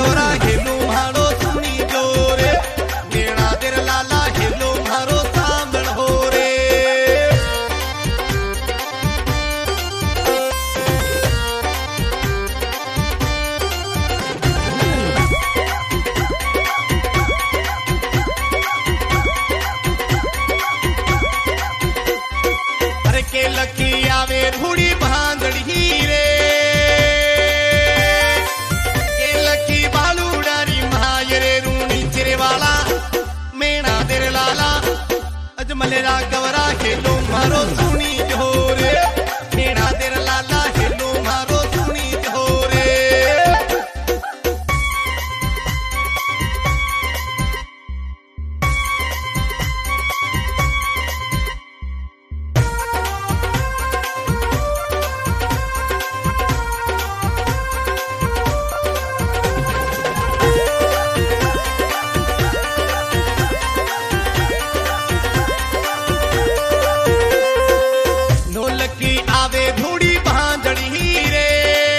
कवरा hello मारो सुनी जोरे मेरा तेरा लाला हेलो मारो सांबल हो रे। अरे के लकी आवे रूड़ी बांधड़ी रे के लकी बालूडारी मायरे रूनी चिरे वाला मेरा तेरे लाला अजमल राघवरा हेलो मारो सुनी जोरे मेरा तेरा लाला हेलो मारो सुनी जोरे। नौलकी आवे धूड़ी बांधड़ी रे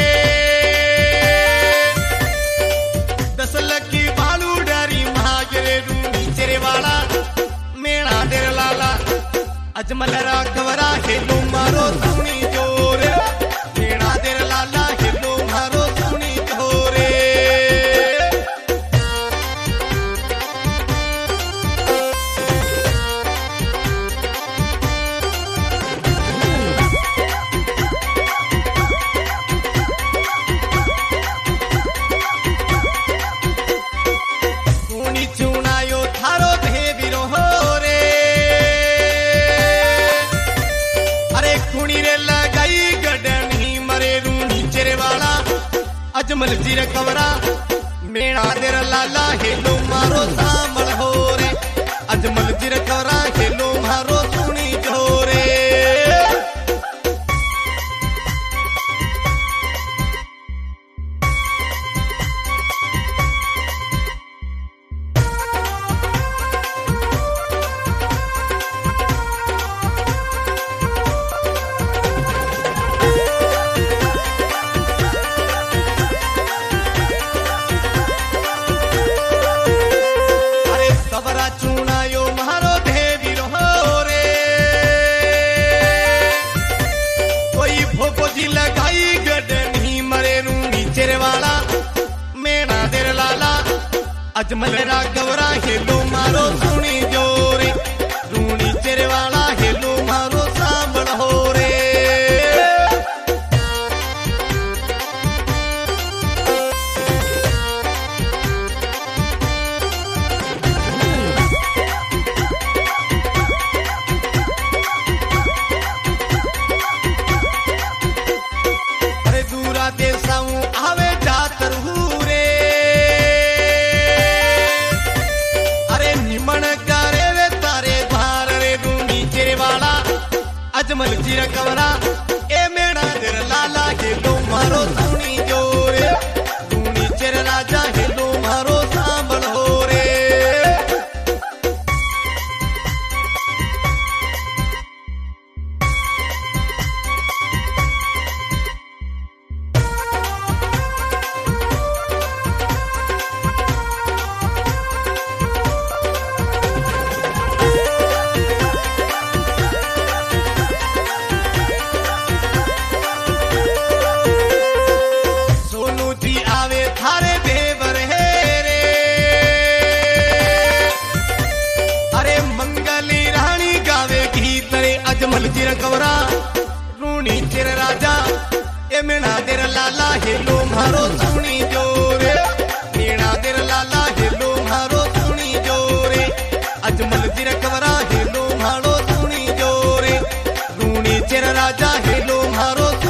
दस लकी बालू डारी महाजरे रूनी चेरे वाला मेरा तेरा लाला अजमल राघवरा हेलो मारो सुनी जोरे मेरा तेरा लाला हेलो मारो सुनी जोरे। सुनी चुनायो थारो देवीरो हो रे अरे खुणी रे लगाई गडनी मरे रूनी चेरे वाला अजमल जीर कवरा मेरा तेरा लाला हेलो मारो सांबल हो रे अजमल जीर कवरा हेलो मारो सुनी जोरे। अरे सबरा चुनायो मारो देवी हो रे कोई भोपोजी लगाई गडनी मरे रूनी चेरे वाला मेरा तेरा लाला अजमल राघवरा हेलो मारो सुनी जोरे रूनी चेरे वाला हेलो मारो सांबल हो रे। अरे दूरा देसाऊं आवे जातर रे अरे निमण करे वे तारे धार रे रूनी चेरे वाला अजमल जीर कवरा ए मेरा तेरा लाला हेलो मारो सुनी जोरे रूनी चेरे राजा हेलो मारो सांबल हो रे। सोनू जी आवे थारे देवर है रे अरे मंगली रानी गावे गीत रे अजमल जीर कवरा रूनी चेर राजा ए मेरा तेरा लाला हेलो मारो सुनी जोरे मेरा तेरा लाला हेलो मारो सुनी जोरे अजमल जीर कवरा हेलो मारो सुनी जोरे रूनी चेर राजा हेलो मारो